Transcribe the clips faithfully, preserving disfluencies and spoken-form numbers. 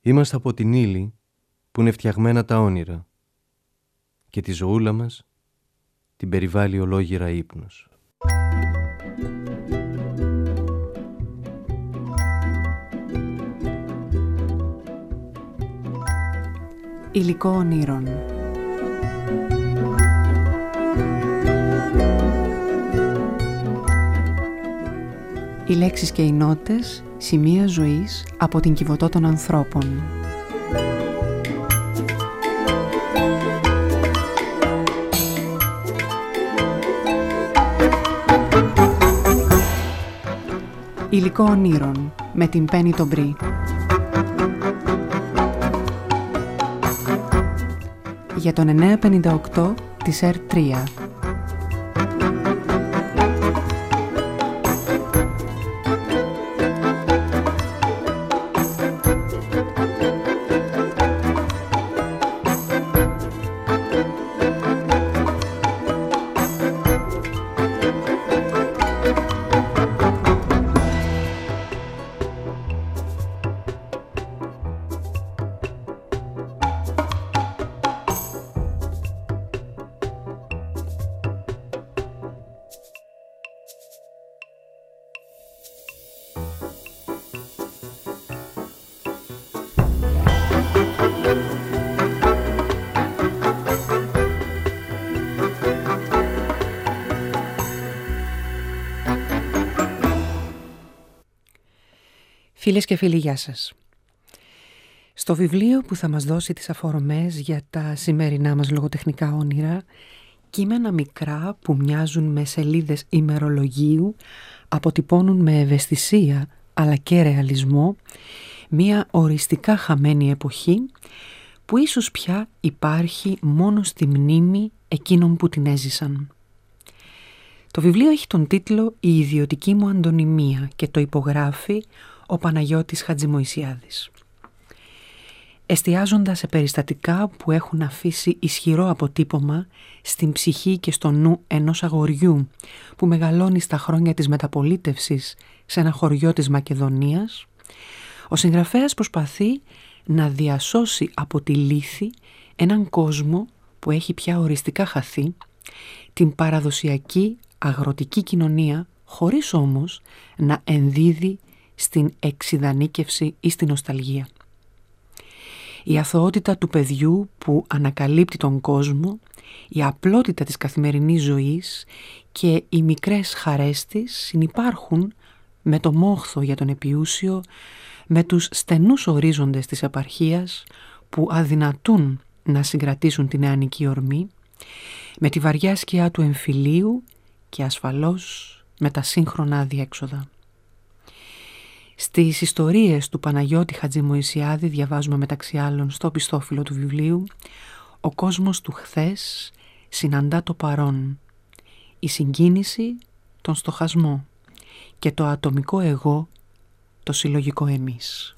Είμαστε από την ύλη που είναι φτιαγμένα τα όνειρα και τη ζωούλα μας την περιβάλλει ολόγυρα ύπνος. Υλικό ονείρων. Οι λέξεις και οι νότες, σημεία ζωής από την Κιβωτό των ανθρώπων. Υλικό ονείρων με την Πέννη τον Μπρι. Για τον εννιακόσια πενήντα οκτώ της ερ τρία. Φίλες και φίλοι, γεια σας. Στο βιβλίο που θα μας δώσει τις αφορμές για τα σημερινά μας λογοτεχνικά όνειρα, κείμενα μικρά που μοιάζουν με σελίδες ημερολογίου αποτυπώνουν με ευαισθησία αλλά και ρεαλισμό μία οριστικά χαμένη εποχή που ίσως πια υπάρχει μόνο στη μνήμη εκείνων που την έζησαν. Το βιβλίο έχει τον τίτλο «Η ιδιωτική μου αντωνυμία» και το υπογράφει ο Παναγιώτης Χατζημοϊσιάδης. Εστιάζοντας σε περιστατικά που έχουν αφήσει ισχυρό αποτύπωμα στην ψυχή και στο νου ενός αγοριού που μεγαλώνει στα χρόνια της μεταπολίτευσης σε ένα χωριό της Μακεδονίας, ο συγγραφέας προσπαθεί να διασώσει από τη λύθη έναν κόσμο που έχει πια οριστικά χαθεί, την παραδοσιακή αγροτική κοινωνία, χωρίς όμως να ενδίδει στην εξιδανίκευση ή στην νοσταλγία. Η αθωότητα του παιδιού που ανακαλύπτει τον κόσμο, η απλότητα της καθημερινής ζωής και οι μικρές χαρές της συνυπάρχουν με το μόχθο για τον επιούσιο, με τους στενούς ορίζοντες της επαρχίας που αδυνατούν να συγκρατήσουν την νεανική ορμή, με τη βαριά σκιά του εμφυλίου και ασφαλώς με τα σύγχρονα αδιέξοδα. Στις ιστορίες του Παναγιώτη Χατζημοϊσιάδη διαβάζουμε μεταξύ άλλων στο οπισθόφυλλο του βιβλίου «Ο κόσμος του χθες συναντά το παρόν, η συγκίνηση τον στοχασμό και το ατομικό εγώ το συλλογικό εμείς».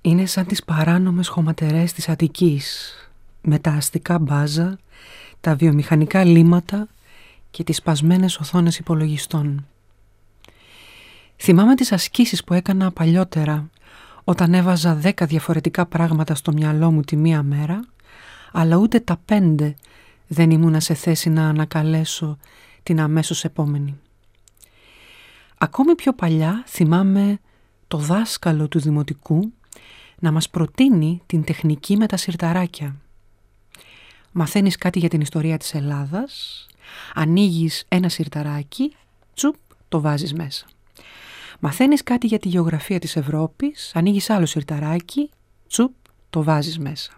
Είναι σαν τις παράνομες χωματερές της Αττικής, με τα αστικά μπάζα, τα βιομηχανικά λίματα και τις σπασμένες οθόνες υπολογιστών. Θυμάμαι τις ασκήσεις που έκανα παλιότερα, όταν έβαζα δέκα διαφορετικά πράγματα στο μυαλό μου τη μία μέρα, αλλά ούτε τα πέντε δεν ήμουνα σε θέση να ανακαλέσω την αμέσως επόμενη. Ακόμη πιο παλιά θυμάμαι το δάσκαλο του δημοτικού να μας προτείνει την τεχνική με τα σιρταράκια. Μαθαίνεις κάτι για την ιστορία της Ελλάδας, ανοίγεις ένα σιρταράκι, τσουπ, το βάζεις μέσα. Μαθαίνεις κάτι για τη γεωγραφία της Ευρώπης, ανοίγεις άλλο σιρταράκι, τσουπ, το βάζεις μέσα.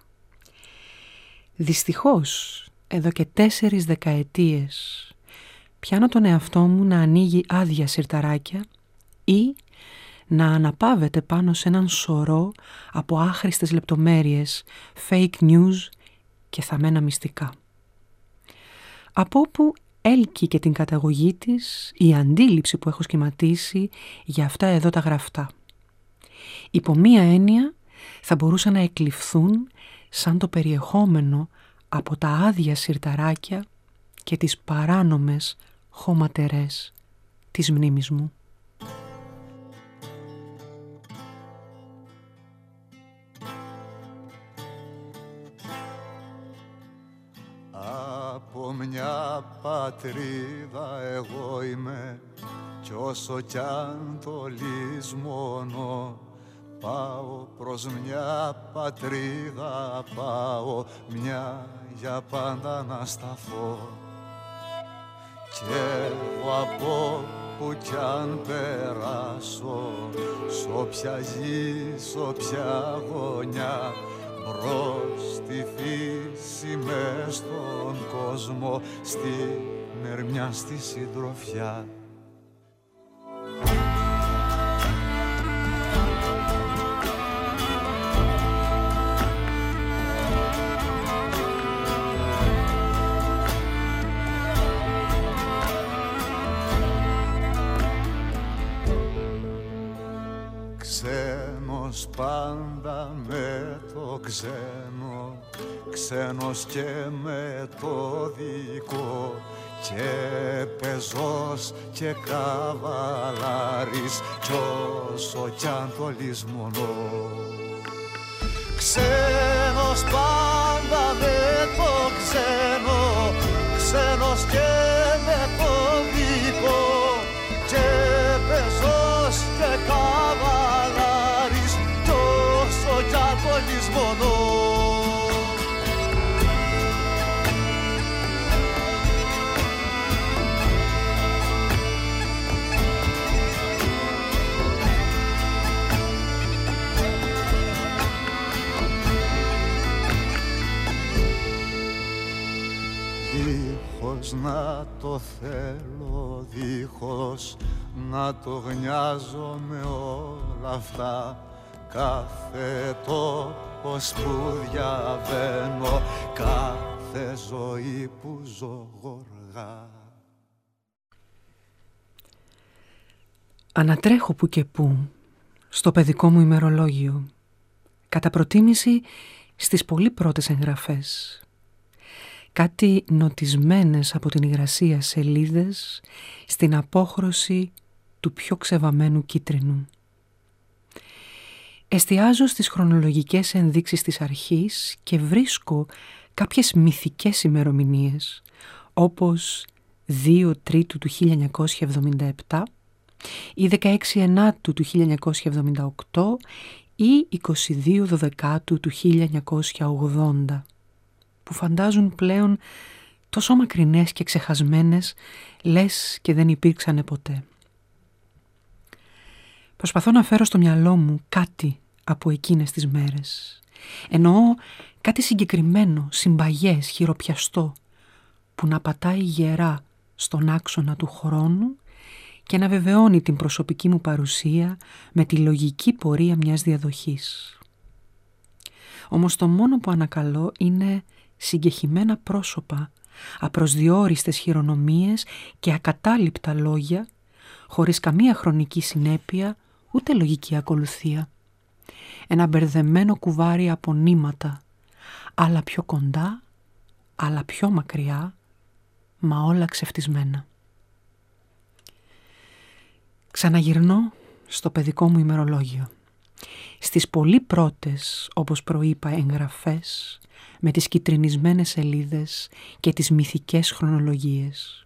Δυστυχώς, εδώ και τέσσερις δεκαετίες, πιάνω τον εαυτό μου να ανοίγει άδεια σιρταράκια ή να αναπαύεται πάνω σε έναν σωρό από άχρηστες λεπτομέρειες, fake news και θαμμένα μυστικά. Από όπου έλκει και την καταγωγή της η αντίληψη που έχω σχηματίσει για αυτά εδώ τα γραφτά. Υπό μία έννοια θα μπορούσαν να εκλειφθούν σαν το περιεχόμενο από τα άδεια σιρταράκια και τις παράνομες χωματερές της μνήμης μου. Από μια πατρίδα εγώ είμαι κι όσο κι αν το λησμονώ, πάω προς μια πατρίδα, πάω μια για πάντα να σταθώ. Κι εγώ από που κι αν περάσω, σ' όποια γη, σ' όποια γωνιά, μπρος στη φύση μες στον κόσμο, στη μερμιά, στη συντροφιά. Ξένος πάντα με το ξένο, ξένος και με το δικό, και πεζός και καβαλάρης κι όσο κι αν το λησμονώ. Ξένος πάντα με το ξένο, ξένος και με το δικό, και πεζός και καβαλάρης κι όσο κι αν το λησμονώ. Δίχως να το θέλω, δίχως να το γνιάζομαι όλα αυτά, κάθε τόπος που διαβαίνω, κάθε ζωή που ζω γοργά. Ανατρέχω που και που στο παιδικό μου ημερολόγιο, κατά προτίμηση στις πολύ πρώτες εγγραφές. Κάτι νοτισμένες από την υγρασία σελίδες στην απόχρωση του πιο ξεβαμένου κίτρινου. Εστιάζω στις χρονολογικές ενδείξεις της αρχής και βρίσκω κάποιες μυθικές ημερομηνίες, όπως δύο Τρίτου του χίλια εννιακόσια εβδομήντα επτά ή δεκαέξι Ενάτου του χίλια εννιακόσια εβδομήντα οκτώ ή είκοσι δύο Δωδεκάτου του χίλια εννιακόσια ογδόντα, που φαντάζουν πλέον τόσο μακρινές και ξεχασμένες, λες και δεν υπήρξανε ποτέ. Προσπαθώ να φέρω στο μυαλό μου κάτι από εκείνες τις μέρες. Εννοώ κάτι συγκεκριμένο, συμπαγές, χειροπιαστό, που να πατάει γερά στον άξονα του χρόνου και να βεβαιώνει την προσωπική μου παρουσία με τη λογική πορεία μιας διαδοχής. Όμως το μόνο που ανακαλώ είναι συγκεχημένα πρόσωπα, απροσδιόριστες χειρονομίες και ακατάληπτα λόγια, χωρίς καμία χρονική συνέπεια ούτε λογική ακολουθία. ένα μπερδεμένο κουβάρι από νήματα, άλλα πιο κοντά, άλλα πιο μακριά, μα όλα ξεφτισμένα. Ξαναγυρνώ στο παιδικό μου ημερολόγιο. Στις πολύ πρώτες, όπως προείπα, εγγραφές, με τις κιτρινισμένες σελίδες και τις μυθικές χρονολογίες.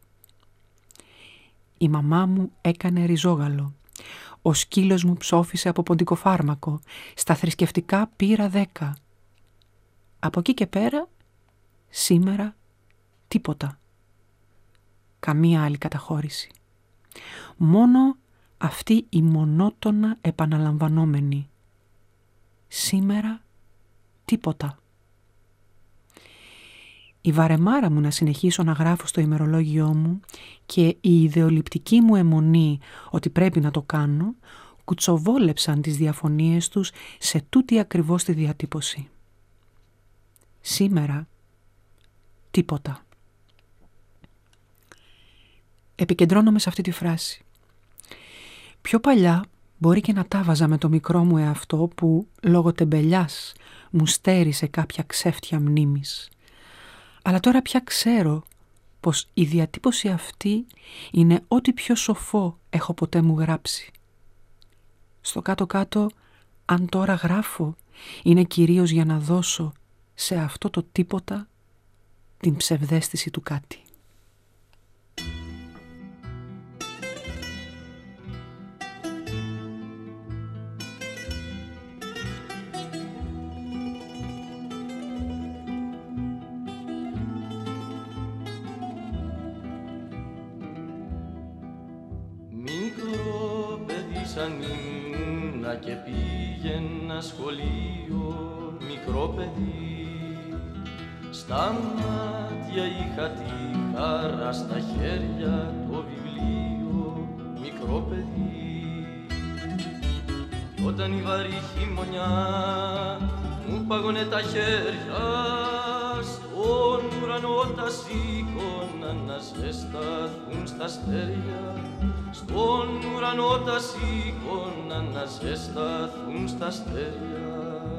Η μαμά μου έκανε ριζόγαλο. Ο σκύλος μου ψόφισε από ποντικοφάρμακο. Στα θρησκευτικά πήρα δέκα. Από εκεί και πέρα, σήμερα, τίποτα. Καμία άλλη καταχώρηση. Μόνο αυτή η μονότονα επαναλαμβανόμενη. Σήμερα, τίποτα. Η βαρεμάρα μου να συνεχίσω να γράφω στο ημερολόγιό μου και η ιδεολειπτική μου αιμονή ότι πρέπει να το κάνω κουτσοβόλεψαν τις διαφωνίες τους σε τούτη ακριβώς τη διατύπωση. Σήμερα, τίποτα. Επικεντρώνομαι σε αυτή τη φράση. Πιο παλιά μπορεί και να τα βάζα με το μικρό μου εαυτό που λόγω τεμπελιάς μου στέρισε κάποια ξέφτια μνήμης. Αλλά τώρα πια ξέρω πως η διατύπωση αυτή είναι ό,τι πιο σοφό έχω ποτέ μου γράψει. Στο κάτω-κάτω, αν τώρα γράφω, είναι κυρίως για να δώσω σε αυτό το τίποτα την ψευδαίσθηση του κάτι. Σαν ήμουνα και πήγαινα σχολείο, μικρό παιδί, στα μάτια είχα τη χαρά, στα χέρια το βιβλίο, μικρό παιδί. Όταν η βαρύ χειμωνιά μου πάγωνε τα χέρια, στον ουρανό τα σήκωνα να ζεσταθούν στα αστέρια. Στον ουρανό τα σήκωνα να ζεσταθούν στα αστέρια.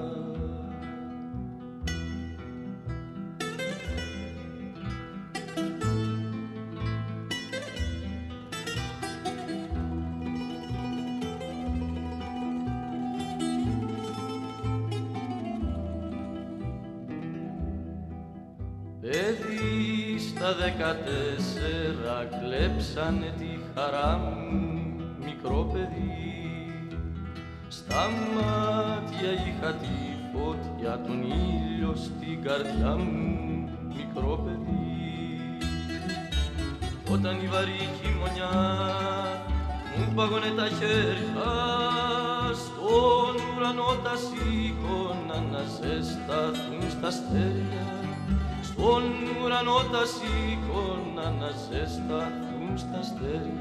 Παιδί στα δεκατέσσερα κλέψανε τη χαρά μου, μικρό παιδί. Στα μάτια είχα τη φωτιά, τον ήλιο στην καρδιά μου, μικρό παιδί. Όταν η βαρύ χειμωνιά μου πάγωνε τα χέρια, στον ουρανό τα σήκωνα να ζεσταθούν στα αστέρια. Στον ουρανό τα σήκωνα να ζεσταθούν στα αστέρια.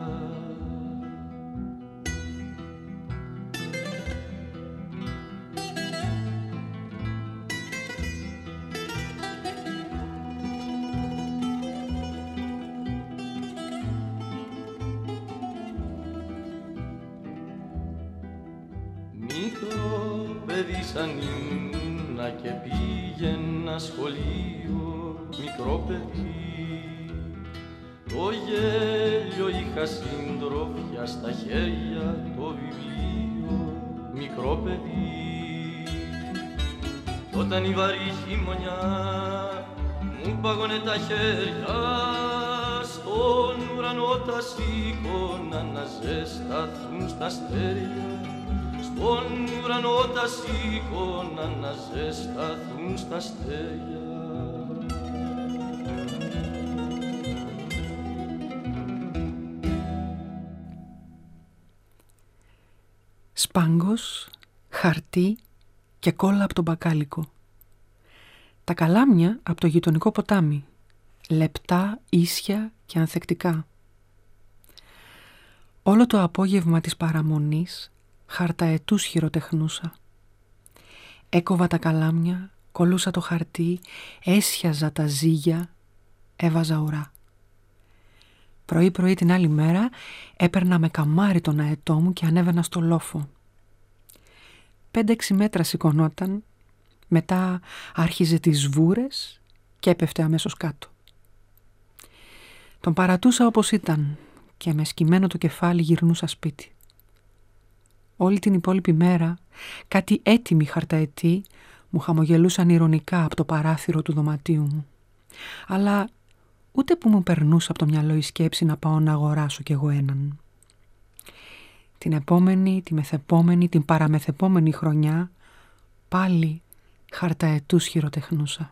Μικρό παιδί σαν ήμουνα και πήγαινα σχολείο, μικρό παιδί. Το γέλιο είχα συντροφιά, στα χέρια το βιβλίο, μικρό παιδί. Όταν η βαρύ χειμωνιά μου πάγωνε τα χέρια, στον ουρανό τα σήκωνα να ζεσταθούν στα αστέρια. Στον ουρανό τα σήκωνα να ζεσταθούν στα αστέρια. Σπάγκος, χαρτί και κόλλα από τον μπακάλικο. Τα καλάμια από το γειτονικό ποτάμι, λεπτά, ίσια και ανθεκτικά. Όλο το απόγευμα της παραμονής χαρταετούς χειροτεχνούσα. Έκοβα τα καλάμια, κολούσα το χαρτί, έσιαζα τα ζύγια, έβαζα ουρά. Πρωί-πρωί την άλλη μέρα έπαιρνα με καμάρι τον αετό μου και ανέβαινα στο λόφο. πέντε έξι μέτρα σηκωνόταν, μετά άρχιζε τις βούρες και έπεφτε αμέσως κάτω. Τον παρατούσα όπως ήταν και με σκυμμένο το κεφάλι γυρνούσα σπίτι. Όλη την υπόλοιπη μέρα κάτι έτοιμοι χαρταετοί μου χαμογελούσαν ηρωνικά από το παράθυρο του δωματίου μου. Αλλά ούτε που μου περνούσε από το μυαλό η σκέψη να πάω να αγοράσω κι εγώ έναν. Την επόμενη, τη μεθεπόμενη, την παραμεθεπόμενη χρονιά πάλι χαρταετούς χειροτεχνούσα.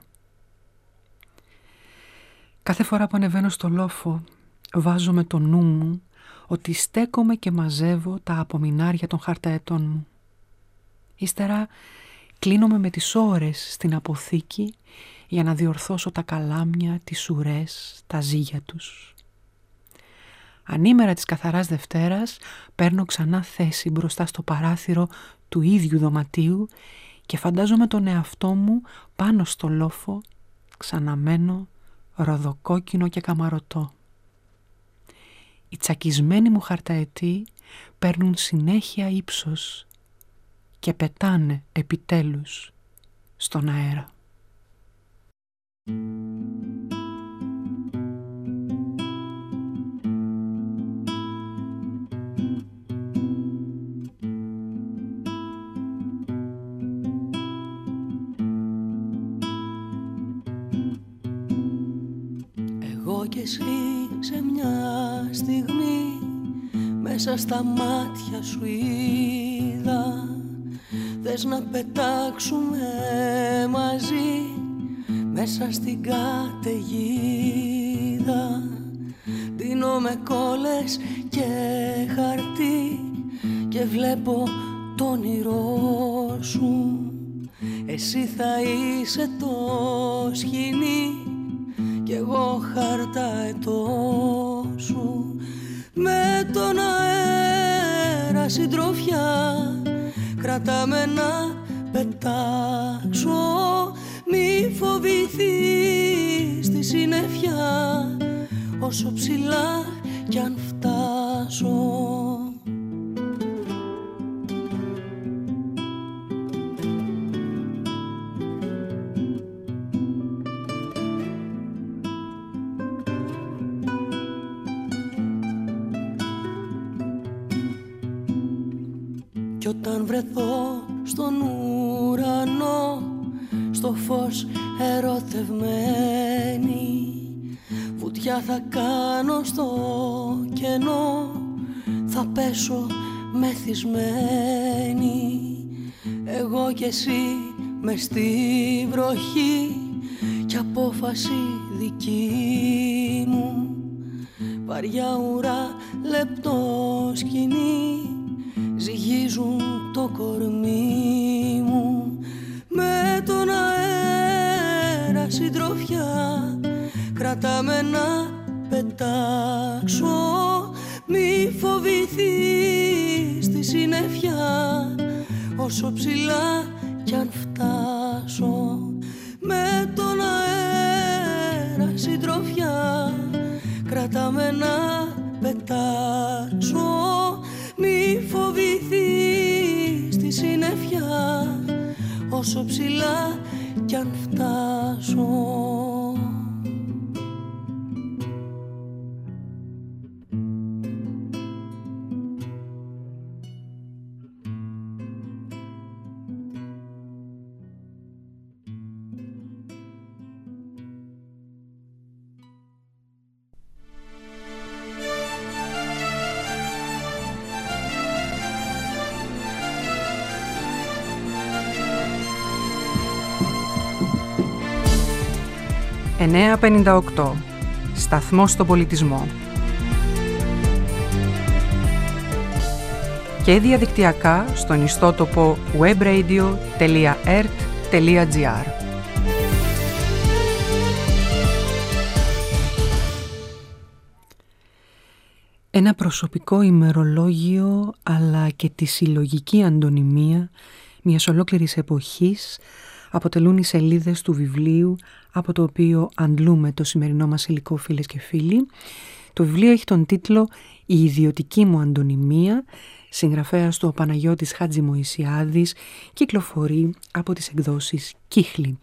Κάθε φορά που ανεβαίνω στο λόφο βάζω με το νου μου ότι στέκομαι και μαζεύω τα απομεινάρια των χαρταετών μου. Ύστερα κλείνομαι με τις ώρες στην αποθήκη για να διορθώσω τα καλάμια, τις ουρές, τα ζύγια τους. Ανήμερα της καθαράς Δευτέρας παίρνω ξανά θέση μπροστά στο παράθυρο του ίδιου δωματίου και φαντάζομαι τον εαυτό μου πάνω στο λόφο, ξαναμένο, ροδοκόκκινο και καμαρωτό. Οι τσακισμένοι μου χαρταετοί παίρνουν συνέχεια ύψος και πετάνε επιτέλους στον αέρα. Εγώ και εσύ σε μια στιγμή μέσα στα μάτια σου είδα. Θες να πετάξουμε μαζί μέσα στην καταιγίδα. Δίνω με κόλλες και χαρτί και βλέπω το όνειρό σου. Εσύ θα είσαι το σκηνή κι εγώ χαρταετό σου. Με τον αέρα συντροφιά κρατάμε να πετάξω. Μη φοβηθείς τη συννεφιά όσο ψηλά κι αν φτάσω. Κι όταν βρεθώ στον ουρανό, στο φως ερωτευμένη, βουτιά θα κάνω στο κενό, θα πέσω μεθυσμένη. Εγώ κι εσύ μες στη βροχή κι απόφαση δική μου. Βαριά ουρά, λεπτό σκηνή, ζυγίζουν το κορμί μου. Με τον αέρα συντροφιά κρατάμε να πετάξω. Μη φοβηθείς τη συννεφιά όσο ψηλά κι αν φτάσω. Με τον αέρα συντροφιά κρατάμε να πετάξω. Μη φοβηθείς τη συννεφιά όσο ψηλά κι αν φτάσω. εννιά πενήντα οκτώ. Σταθμός στον πολιτισμό. Και διαδικτυακά στον ιστότοπο webradio τελεία ert τελεία gr. Ένα προσωπικό ημερολόγιο αλλά και τη συλλογική αντωνυμία μιας ολόκληρης εποχής αποτελούν οι σελίδες του βιβλίου από το οποίο αντλούμε το σημερινό μας υλικό, φίλες και φίλοι. Το βιβλίο έχει τον τίτλο «Η ιδιωτική μου αντωνυμία, συγγραφέας του ο Παναγιώτης Χατζημοησιάδης, κυκλοφορεί από τις εκδόσεις Κύχλη.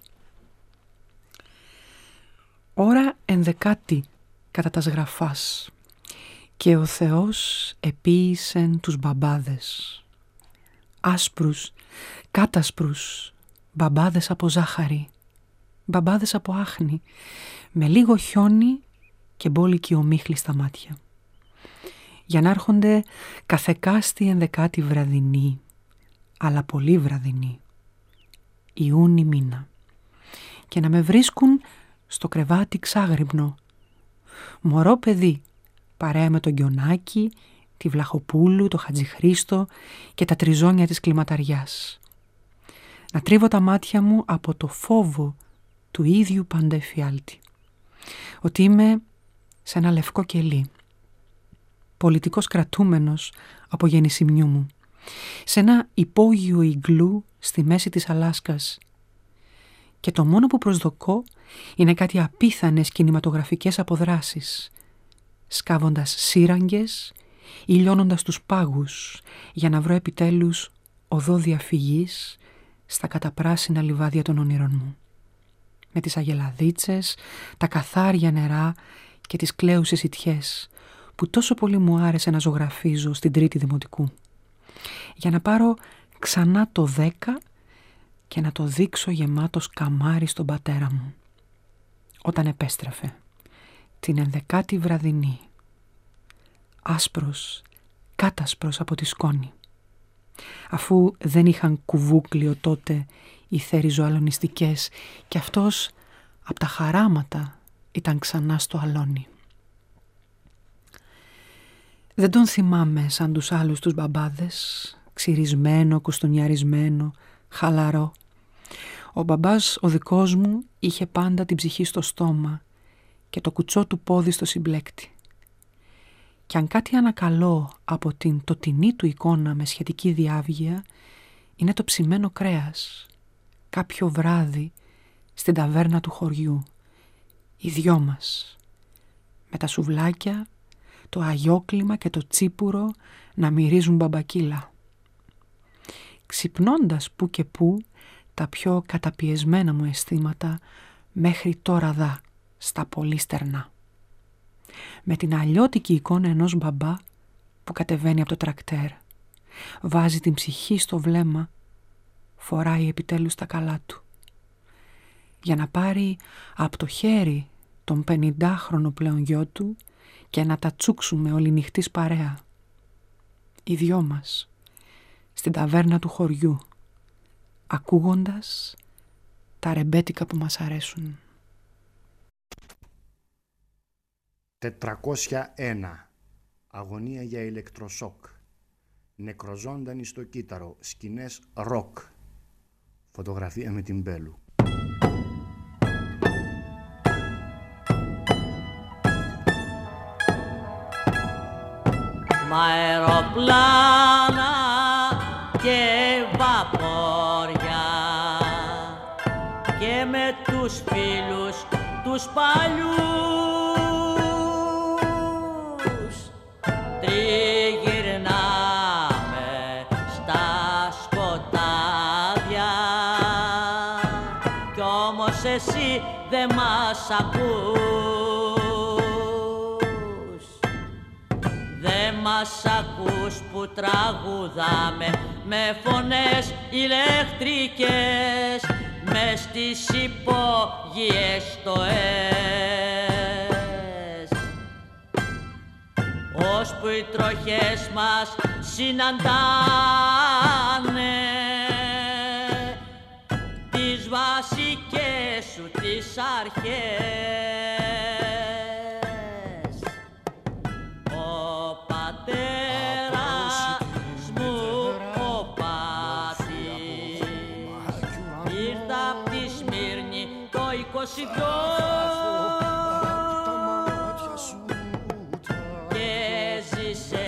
Ώρα ενδεκάτη κατά τας γραφάς, και ο Θεός επίησεν τους μπαμπάδες, άσπρους, κάτασπρους, μπαμπάδες από ζάχαρη, μπαμπάδες από άχνη, με λίγο χιόνι και μπόλικη ομίχλη στα μάτια, για να έρχονται καθεκάστη ενδεκάτη βραδινή, αλλά πολύ βραδινή, Ιούνι μήνα, και να με βρίσκουν στο κρεβάτι ξάγρυπνο, μωρό παιδί, παρέα με τον Γκιονάκη, τη Βλαχοπούλου, το Χατζηχρήστο και τα τριζόνια της κλιματαριάς. Να τρίβω τα μάτια μου από το φόβο του ίδιου πάντα εφιάλτη, ότι είμαι σε ένα λευκό κελί, πολιτικός κρατούμενος από γεννησιμιού μου, σε ένα υπόγειο ιγκλού στη μέση της Αλάσκας, και το μόνο που προσδοκώ είναι κάτι απίθανες κινηματογραφικές αποδράσεις, σκάβοντας σύραγγες ή λιώνοντας τους πάγους, για να βρω επιτέλους οδό διαφυγής στα καταπράσινα λιβάδια των όνειρων μου, με τις αγελαδίτσες, τα καθάρια νερά και τις κλαίουσες ιτιές που τόσο πολύ μου άρεσε να ζωγραφίζω στην τρίτη δημοτικού, για να πάρω ξανά το δέκα και να το δείξω γεμάτο καμάρι στον πατέρα μου, όταν επέστρεφε την ενδεκάτη βραδινή, άσπρος, κάτασπρος από τη σκόνη, αφού δεν είχαν κουβούκλιο τότε οι θεριζοαλωνιστικές, και αυτός από τα χαράματα ήταν ξανά στο αλόνι. Δεν τον θυμάμαι σαν τους άλλους τους μπαμπάδες, ξυρισμένο, κουστονιαρισμένο, χαλαρό. Ο μπαμπάς ο δικός μου είχε πάντα την ψυχή στο στόμα και το κουτσό του πόδι στο συμπλέκτη. Κι αν κάτι ανακαλώ από την τοτινή του εικόνα με σχετική διάβγεια, είναι το ψημένο κρέας, κάποιο βράδυ στην ταβέρνα του χωριού, οι δυο μας, με τα σουβλάκια, το αγιόκλιμα και το τσίπουρο να μυρίζουν μπαμπακίλα. Ξυπνώντας που και που τα πιο καταπιεσμένα μου αισθήματα μέχρι τώρα δα, στα πολύ στερνά. Με την αλλιώτικη εικόνα ενός μπαμπά που κατεβαίνει από το τρακτέρ, βάζει την ψυχή στο βλέμμα, φοράει επιτέλους τα καλά του, για να πάρει από το χέρι τον πενηντάχρονο πλέον γιο του και να τα τσούξουμε όλη νυχτής παρέα. Οι δυο μας, στην ταβέρνα του χωριού, ακούγοντας τα ρεμπέτικα που μας αρέσουν. τετρακόσια ένα. Αγωνία για ηλεκτροσόκ. Νεκροζώντανοι στο κύτταρο. Σκηνές ροκ. Φωτογραφία με την Μπέλου. Μ' αεροπλάνα και βαπόρια και με τους φίλους τους παλιούς τριγυρνάμε στα σκοτάδια κι όμως εσύ δεν μας ακούς. Δεν μας ακούς που τραγουδάμε με φωνές ηλεκτρικές μες στις υπόγειες στοές, ώσπου οι τροχές μας συναντάνε τις βασικές σου τις αρχές. Και ζήσε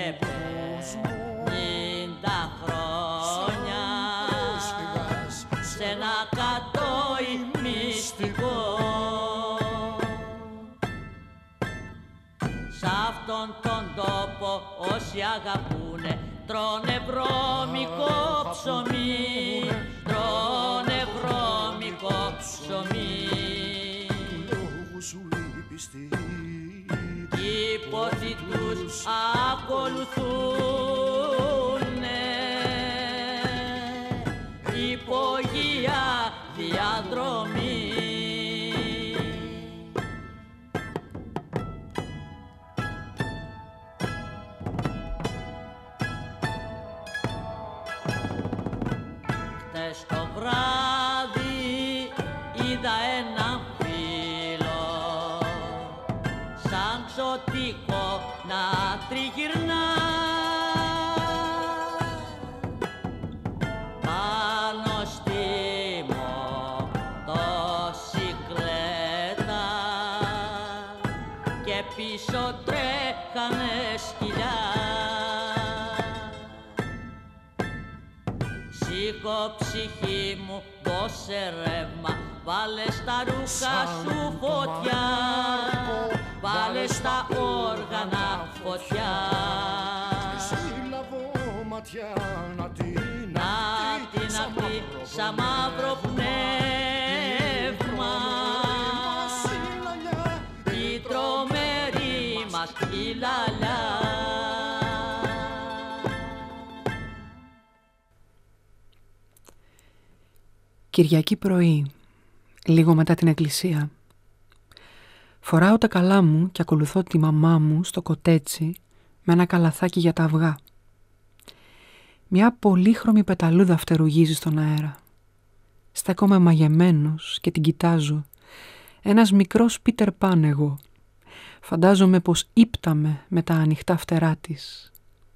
πενήντα χρόνια σε ένα κατόι μυστικό. Σ' αυτόν τον τόπο όσοι αγαπούνε τρώνε βρώμικο ψωμί, τρώνε βρώμικο ψωμί. Κι οι πόθοι τους ακολουθούνε υπογεία διαδρομή. Χτες το βράδυ είδα ένα φίλο σαν ξωτικό να τριγυρνά πάνω στη μοτοσικλέτα και πίσω τρέχανε σκυλιά. Σήκω ψυχή μου, δώσε ρεύμα, βάλε στα ρούχα σου φωτιά, βάλε στα όργανα φωτιά. Να την αχτεί σαν μαύρο πνεύμα η τρομερή μας η λαλιά. Κυριακή πρωί, λίγο μετά την εκκλησία. Φοράω τα καλά μου και ακολουθώ τη μαμά μου στο κοτέτσι με ένα καλαθάκι για τα αυγά. Μια πολύχρωμη πεταλούδα φτερουγίζει στον αέρα. Στέκομαι μαγεμένος και την κοιτάζω. Ένας μικρός Πίτερ Παν εγώ. Φαντάζομαι πως ύπταμε με τα ανοιχτά φτερά της.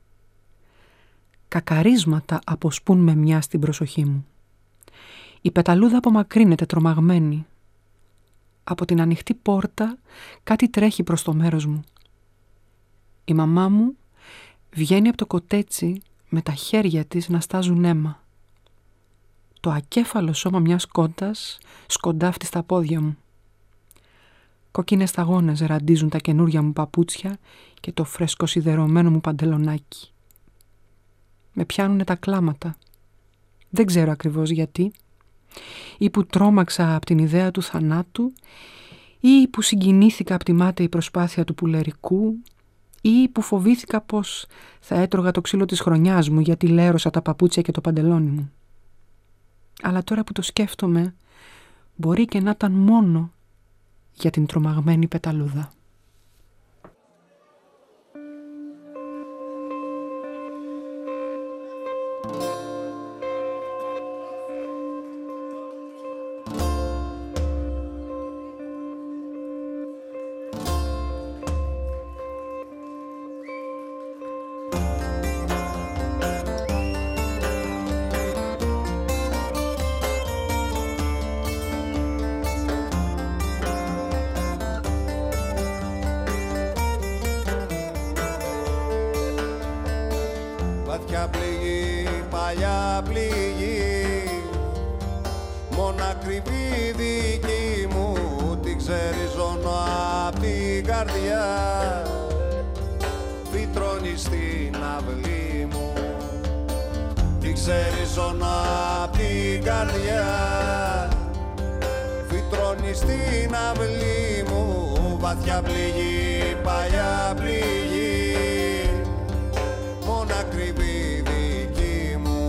Κακαρίσματα αποσπούν με μια στην προσοχή μου. Η πεταλούδα απομακρύνεται τρομαγμένη. Από την ανοιχτή πόρτα κάτι τρέχει προς το μέρος μου. Η μαμά μου βγαίνει από το κοτέτσι με τα χέρια της να στάζουν αίμα. Το ακέφαλο σώμα μιας κότας σκοντάφτει στα πόδια μου. Κόκκινες σταγόνες ραντίζουν τα καινούρια μου παπούτσια και το φρεσκοσιδερωμένο μου παντελονάκι. Με πιάνουνε τα κλάματα. Δεν ξέρω ακριβώς γιατί. Ή που τρόμαξα από την ιδέα του θανάτου, ή που συγκινήθηκα από τη μάταιη προσπάθεια του πουλερικού, ή που φοβήθηκα πως θα έτρωγα το ξύλο της χρονιάς μου γιατί λέρωσα τα παπούτσια και το παντελόνι μου. Αλλά τώρα που το σκέφτομαι, μπορεί και να ήταν μόνο για την τρομαγμένη πεταλούδα. Βαθιά πληγή, παλιά πληγή, μόνο ακριβή δική μου, την ξεριζώνω απ' την καρδιά, φυτρώνει στην αυλή μου, την ξεριζώνω απ' την καρδιά, φυτρώνει στην αυλή μου, βαθιά πληγή, παλιά πληγή, μόνο ακριβή δική μου.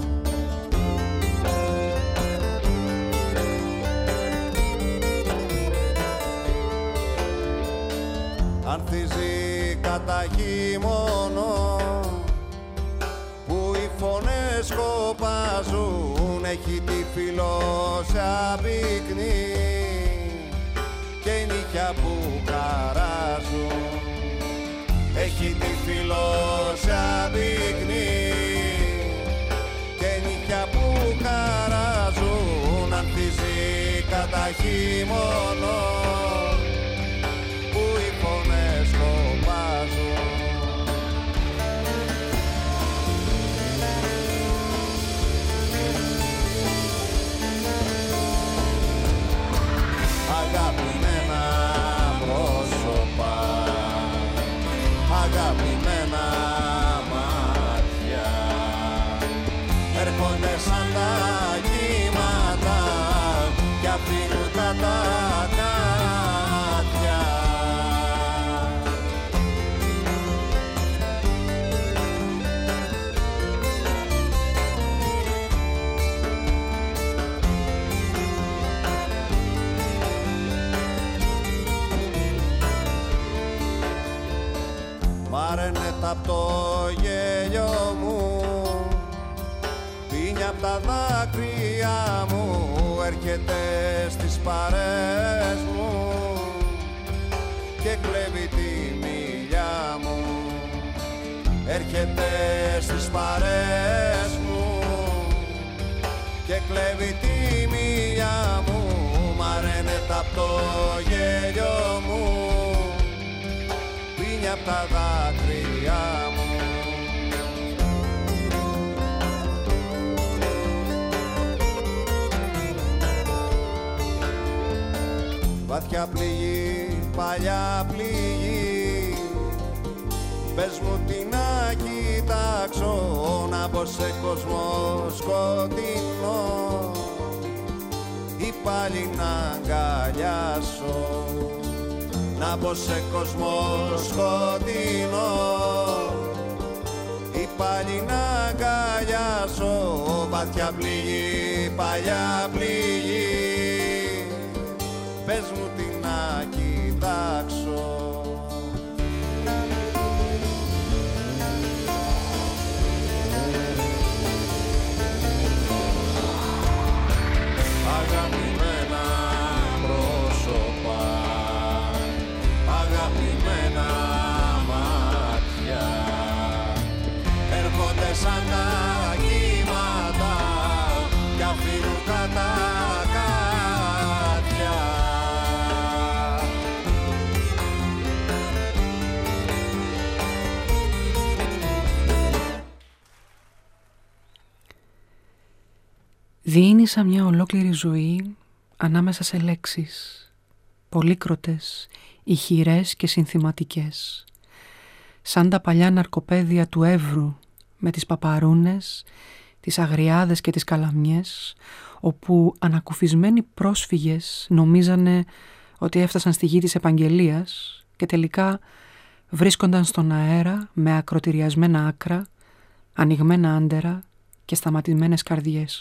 Ανθίζει κατά χειμώνο που οι φωνές σκοπάζουν, έχει τη φιλόσια πυκνή και η νύχια που χαράζουν, έχει τη φιλόσια πυκνή και νύχια που χαράζουν, ανθίζει κατά χειμώνο που οι φωνές σκοπάζουν. Αγαπημένα πρόσωπα, αγαπημένα μάτια, τα κάτια. Μάραινε απ' το γέλιο μου, πίνει απ' τα δάκρυα μου, έρχεται στις παρές μου και κλέβει τη μιλιά μου. Έρχεται στις παρές μου και κλέβει τη μιλιά μου. Μαραίνεται απ' το γέλιο μου, πίνει απ' τα δάκρυά μου. Βαθιά πληγή, παλιά πληγή, πες μου τι να κοιτάξω, να μπω σε κόσμο σκοτεινό ή πάλι να αγκαλιάσω. Να μπω σε κόσμο σκοτεινό ή πάλι να αγκαλιάσω. Βαθιά πληγή, παλιά πληγή, πες μου τι να κοιτάξω. Αγαπημένα πρόσωπα, αγαπημένα μάτια, έρχονται σαν τα κύματα κι αφήνουν κατά κάτια. Διήνυσα μια ολόκληρη ζωή ανάμεσα σε λέξεις, πολύκροτες, ηχηρές και συνθηματικές, σαν τα παλιά ναρκοπαίδια του Εύρου με τις παπαρούνες, τις αγριάδες και τις καλαμιές, όπου ανακουφισμένοι πρόσφυγες νομίζανε ότι έφτασαν στη γη της επαγγελίας και τελικά βρίσκονταν στον αέρα με ακροτηριασμένα άκρα, ανοιγμένα άντερα και σταματημένες καρδιές.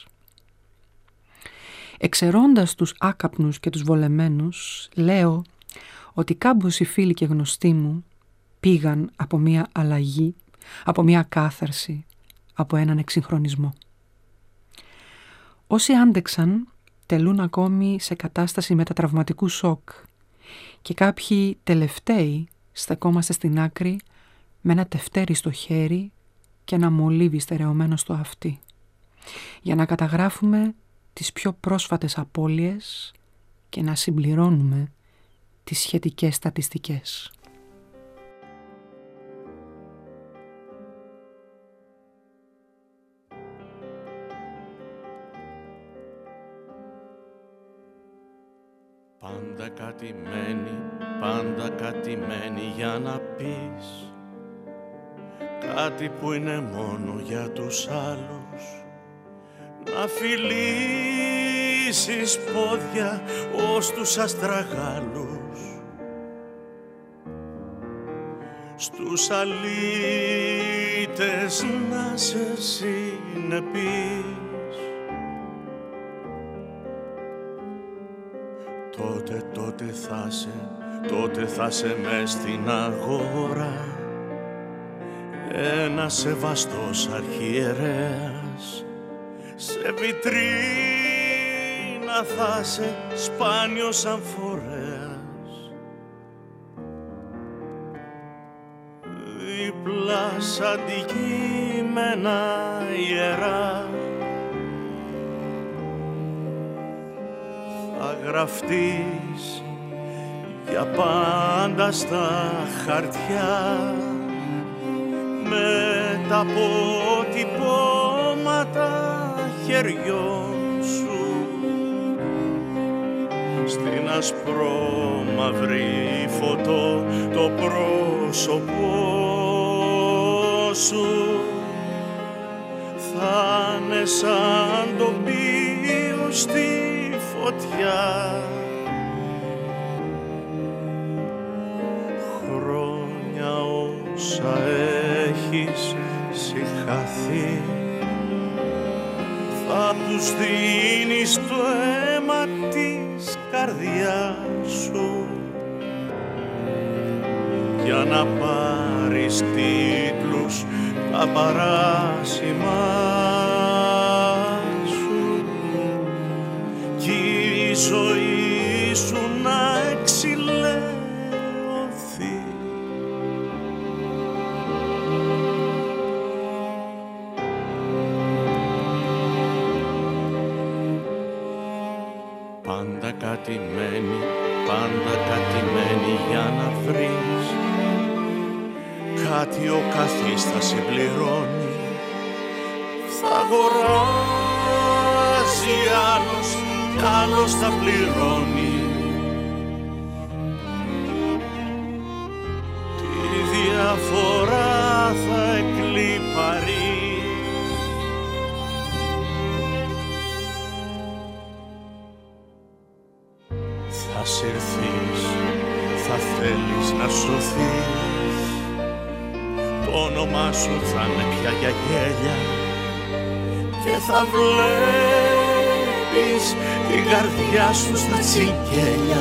Εξαιρώντας τους άκαπνους και τους βολεμένους, λέω ότι κάμποσοι φίλοι και γνωστοί μου πήγαν από μια αλλαγή, από μια κάθαρση, από έναν εξυγχρονισμό. Όσοι άντεξαν τελούν ακόμη σε κατάσταση μετατραυματικού σοκ και κάποιοι τελευταίοι στεκόμαστε στην άκρη με ένα τευτέρι στο χέρι και ένα μολύβι στερεωμένο στο αυτί, για να καταγράφουμε τις πιο πρόσφατες απώλειες και να συμπληρώνουμε τις σχετικές στατιστικές. Πάντα κάτι μένει, πάντα κάτι μένει για να πεις κάτι που είναι μόνο για τους άλλους. Να φιλήσεις πόδια ως τους αστραγάλους, στους αλήτες να σε συνεπείς. Τότε, τότε θα σε, τότε θα σε μες στην αγορά ένα σεβαστός αρχιερέας. Σε βιτρίνα θα σε σπάνιος αμφορέας, δίπλα σαν αντικείμενα ιερά θα γραφτείς για πάντα στα χαρτιά με τα αποτυπώματα χεριών σου στην ασπρόμαυρη φωτό το πρόσωπό σου θα είναι σαν τοπίο στη φωτιά όσα έχεις συγχαθεί, θα τους δίνεις το αίμα της καρδιάς σου για να πάρεις τίτλους τα παράσημά σου κι η ζωή σου να εξηλαιωθεί. Πάντα κάτι μένει, πάντα κάτι μένει για να βρεις κάτι ο καθής θα συμπληρώνει. Θα αγοράζει άλλος κι άλλος θα πληρώνει. Τη διαφορά θα εκλιπαρείς. Θα συρθείς, θα θέλεις να σωθείς, το όνομά σου θα είναι πια για γέλια και θα βλέπεις την καρδιά σου στα τσιγκέλια.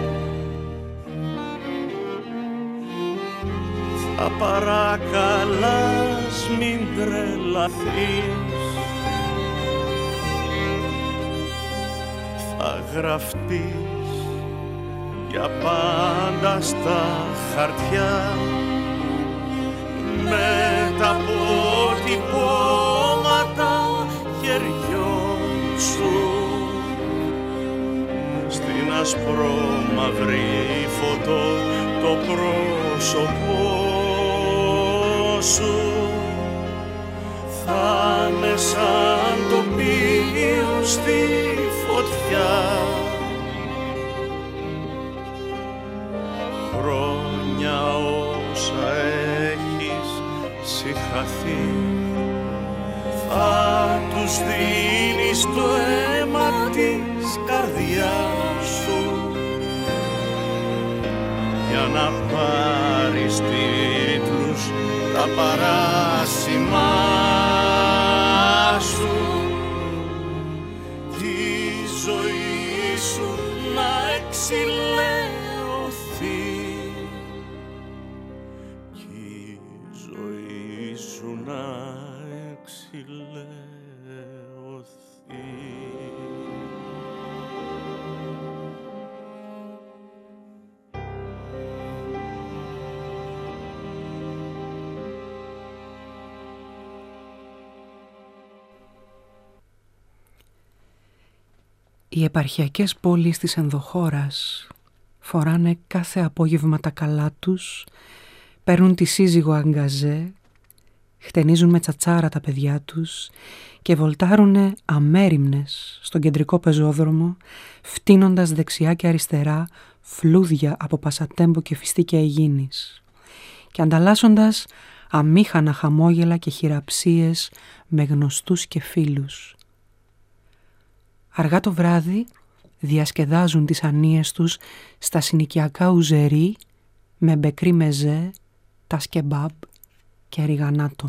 Θα παρακαλάς μην τρελαθείς, θα γραφτείς για πάντα στα χαρτιά με τα αποτυπώματα χεριών σου στην ασπρόμαυρη φωτό το πρόσωπό σου θα είναι σαν τοπίο στη φωτιά. Χρόνια όσα έχεις συγχαθεί θα τους δίνεις το αίμα της καρδιάς σου για να πάρεις τίτλους τα παράσημά σου. Τη ζωή σου να εξηλαιωθεί, η ζωή σου να εξηλαιωθεί. Οι επαρχιακές πόλεις της ενδοχώρας φοράνε κάθε απόγευμα τα καλά τους, παίρνουν τη σύζυγο αγκαζέ, χτενίζουν με τσατσάρα τα παιδιά τους και βολτάρουνε αμέριμνες στον κεντρικό πεζόδρομο, φτύνοντας δεξιά και αριστερά φλούδια από πασατέμπο και φιστίκια Αιγίνης και ανταλλάσσοντας αμήχανα χαμόγελα και χειραψίες με γνωστούς και φίλους. Αργά το βράδυ διασκεδάζουν τις ανίες τους στα συνοικιακά ουζερί με μπεκρί μεζέ, τα σκεμπάμπ και ριγανάτο.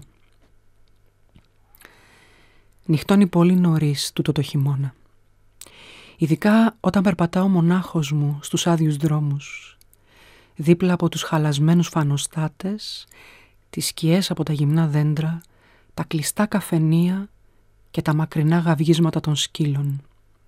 Νυχτώνει πολύ νωρίς τούτο το χειμώνα. Ειδικά όταν περπατάω μονάχος μου στους άδειους δρόμους, δίπλα από τους χαλασμένους φανοστάτες, τις σκιές από τα γυμνά δέντρα, τα κλειστά καφενεία και τα μακρινά γαυγίσματα των σκύλων.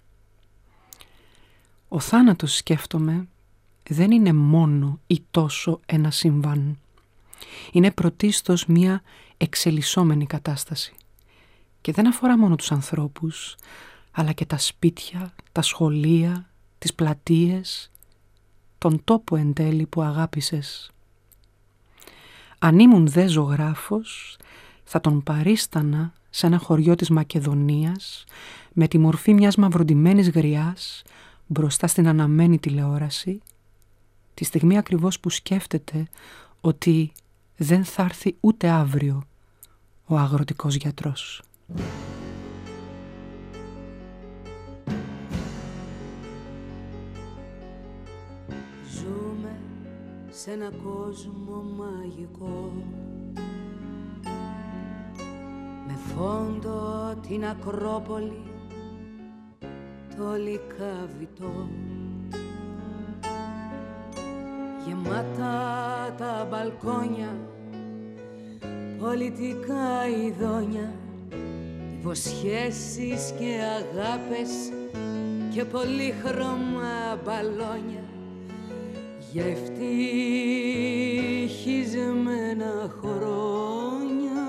Ο θάνατος, σκέφτομαι, δεν είναι μόνο ή τόσο ένα συμβάν. Είναι πρωτίστως μία εξελισσόμενη κατάσταση και δεν αφορά μόνο τους ανθρώπους, αλλά και τα σπίτια, τα σχολεία, τις πλατείες, τον τόπο εν τέλει που αγάπησες. Αν ήμουν δε ζωγράφος, θα τον παρίστανα σε ένα χωριό της Μακεδονίας με τη μορφή μιας μαυροντημένης γριάς μπροστά στην αναμένη τηλεόραση, τη στιγμή ακριβώς που σκέφτεται ότι δεν θα έρθει ούτε αύριο ο αγροτικός γιατρός. Ζούμε σε σε ένα κόσμο μαγικό, με φόντο την Ακρόπολη, το λυκαβητό, γεμάτα τα μπαλκόνια, πολιτικά ειδόνια, υποσχέσεις και αγάπες και πολύχρωμα μπαλόνια για ευτυχισμένα χρόνια.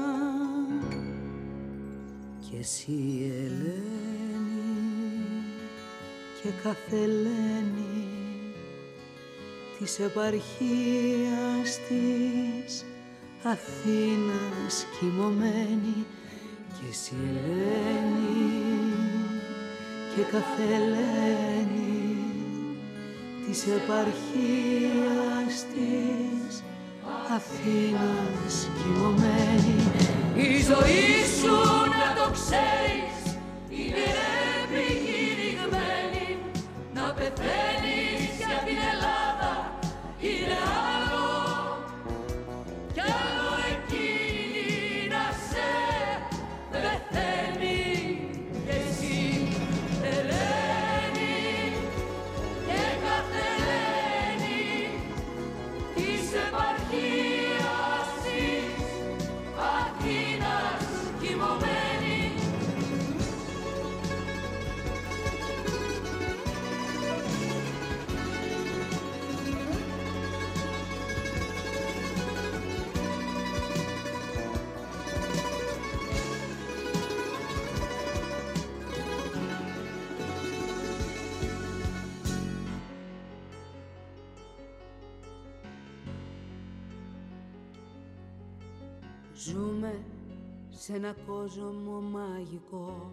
Και εσύ Ελένη και κάθε Ελένη της επαρχίας της Αθήνας κοιμωμένη, και εσύ Ελένη και κάθε Ελένη της επαρχίας της Αθήνας κοιμωμένη. Η ζωή σου να το ξέρεις είναι επικηρυγμένη, να πεθαίνεις για την Ελλάδα είναι άλλο, κι άλλο εκείνη να σε πεθαίνει. Και εσύ Ελένη και κάθε Ελένη της επαρχίας της Αθήνας κοιμωμένη. Ζούμε σε ένα κόσμο μαγικό,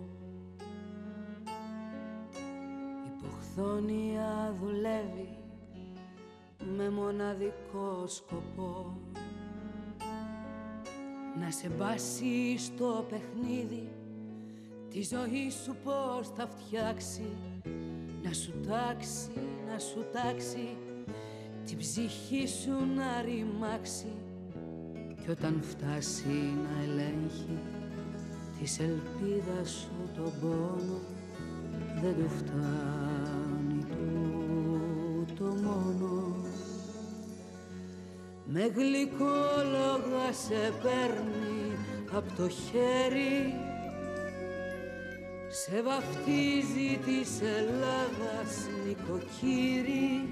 η υποχθόνια δουλεύει με μοναδικό σκοπό, να σε μπάσει στο παιχνίδι τη ζωή σου πώς θα φτιάξει, να σου τάξει, να σου τάξει την ψυχή σου να ρημάξει, κι όταν φτάσει να ελέγχει της ελπίδας σου τον πόνο, δεν του φτάνει τούτο μόνο. Με γλυκόλογα σε παίρνει απ' το χέρι, σε βαφτίζει της Ελλάδας νοικοκύρη.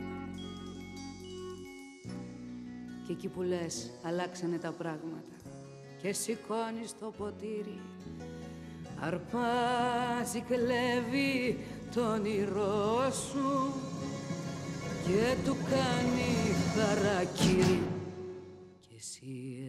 Και εκεί που λες αλλάξανε τα πράγματα και σηκώνεις το ποτήρι, αρπάζει, κλέβει το όνειρό σου και του κάνει χαρακύρι. Και εσύ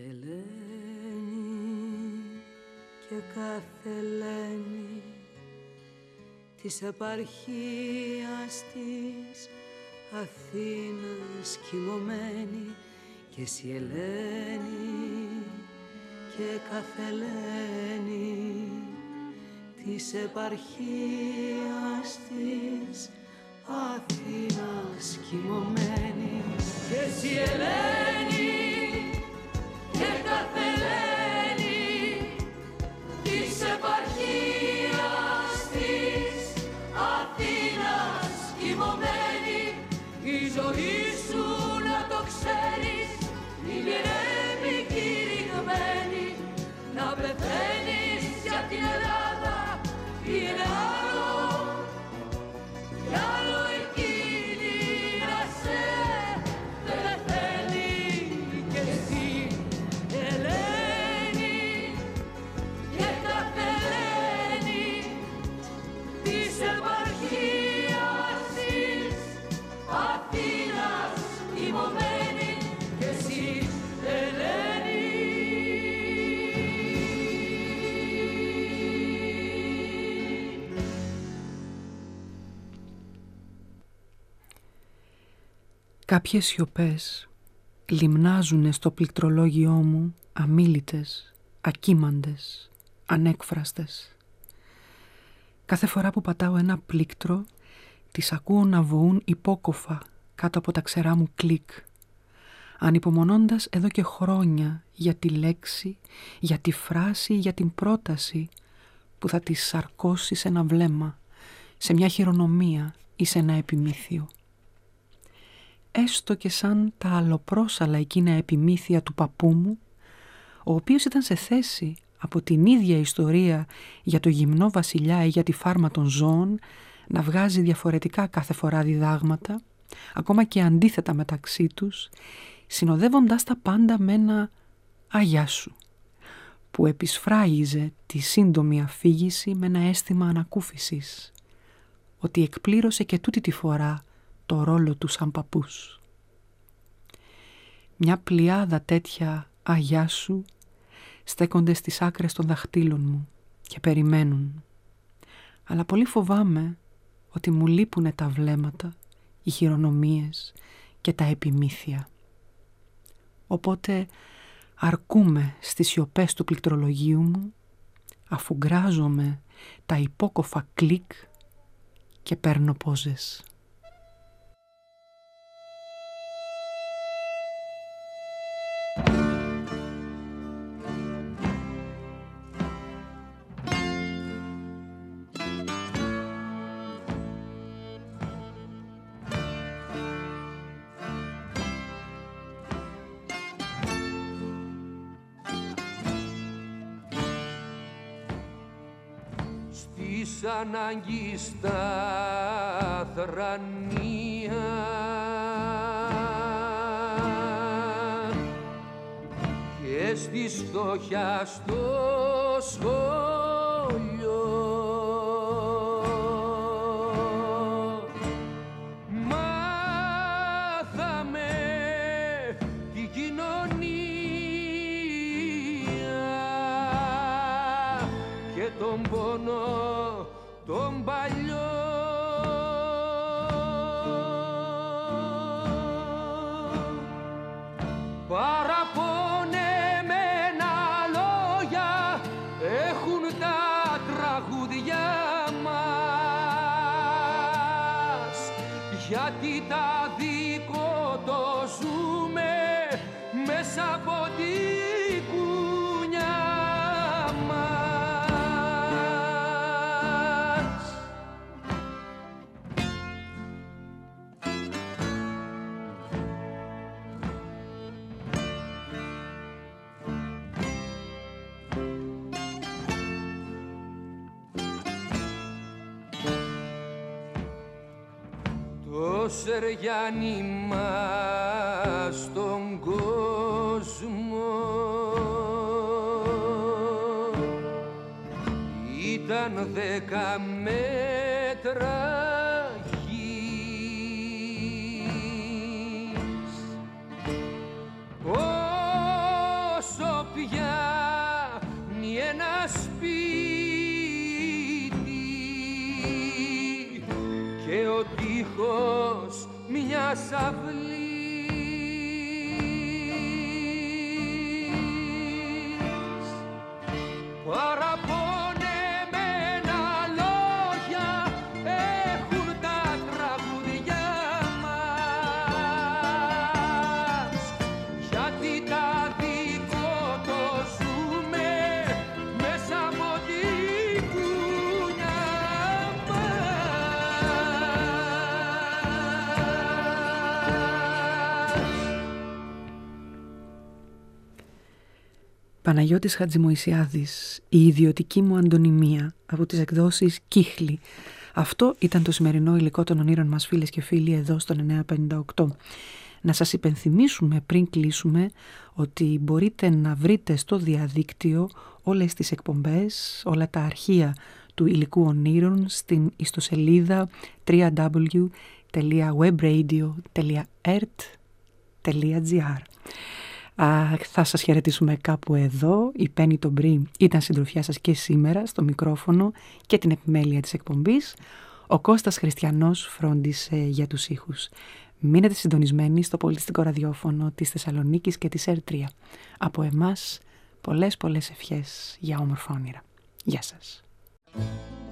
Ελένη και κάθε Ελένη της επαρχίας της Αθήνας κοιμωμένη, και εσύ Ελένη και κάθε Ελένη της επαρχίας της Αθήνας κοιμωμένη. Και εσύ Ελένη και κάθε Ελένη της επαρχίας της Αθήνας κοιμωμένη. Η ζωή σου να το ξέρεις είναι επικηρυγμένη, να πεθαίνεις για την Ελλάδα είναι άλλο, κι άλλο εκείνη να σε πεθαίνει. Και εσύ Ελένη και κάθε Ελένη της επαρχίας της Αθήνας κοιμωμένη. Και εσύ Ελένη. Κάποιες σιωπές λιμνάζουνε στο πληκτρολόγιό μου, αμίλητες, ακίμαντες, ανέκφραστες. Κάθε φορά που πατάω ένα πλήκτρο, τις ακούω να βοούν υπόκοφα κάτω από τα ξερά μου κλικ, ανυπομονώντας εδώ και χρόνια για τη λέξη, για τη φράση, για την πρόταση που θα τη σαρκώσει σε ένα βλέμμα, σε μια χειρονομία ή σε ένα επιμήθειο. Έστω και σαν τα αλλοπρόσαλα εκείνα επιμήθεια του παππού μου, ο οποίος ήταν σε θέση από την ίδια ιστορία για το γυμνό βασιλιά ή για τη φάρμα των ζώων να βγάζει διαφορετικά κάθε φορά διδάγματα, ακόμα και αντίθετα μεταξύ τους, συνοδεύοντας τα πάντα με ένα «Αγιά σου», που επισφράγιζε τη σύντομη αφήγηση με ένα αίσθημα ανακούφισης, ότι εκπλήρωσε και τούτη τη φορά το ρόλο του σαν παππούς. Μια πλειάδα τέτοια «Αγιά σου» στέκονται στις άκρες των δαχτύλων μου και περιμένουν, αλλά πολύ φοβάμαι ότι μου λείπουνε τα βλέμματα, οι χειρονομίες και τα επιμήθεια. Οπότε αρκούμε στις σιωπές του πληκτρολογίου μου, αφού γκράζομαι τα υπόκοφα κλικ και παίρνω πόζες. Ανάγκη στα θρανία και στη φτώχεια στο σχόλιο μάθαμε την κοινωνία και τον πόνο τον παλιό. Παραπονεμένα λόγια έχουν τα τραγούδια μας, γιατί τα δικό το ζούμε μέσα από τη κουνιά μας. Το Σεριάνι μας στον κόσμο ήταν δέκα μέτρα γης. Όσο πιάνει ένα σπίτι και ο τείχος μιας αυλής, παραπονεμένα λόγια έχουν τα τραγούδια μας, γιατί τα δικό το ζούμε μέσα από την κουνιά Παναγιώτης Χατζημοϊσιάδης, η ιδιωτική μου αντωνυμία, από τις εκδόσεις Κύχλη. Αυτό ήταν το σημερινό υλικό των ονείρων μας, φίλες και φίλοι, εδώ στον εννιακόσια πενήντα οκτώ. Να σας υπενθυμίσουμε πριν κλείσουμε ότι μπορείτε να βρείτε στο διαδίκτυο όλες τις εκπομπές, όλα τα αρχεία του υλικού ονείρων στην ιστοσελίδα double-u double-u double-u τελεία webradio τελεία ert τελεία gr. Α, θα σας χαιρετήσουμε κάπου εδώ. Η Πέννη Τομπρί ήταν συντροφιά σας και σήμερα στο μικρόφωνο και την επιμέλεια της εκπομπής. Ο Κώστας Χριστιανός φρόντισε για τους ήχους. Μείνετε συντονισμένοι στο πολιτιστικό ραδιόφωνο της Θεσσαλονίκης και της Ερ τρία. Από εμάς πολλές πολλές ευχές για όμορφα όνειρα. Γεια σας.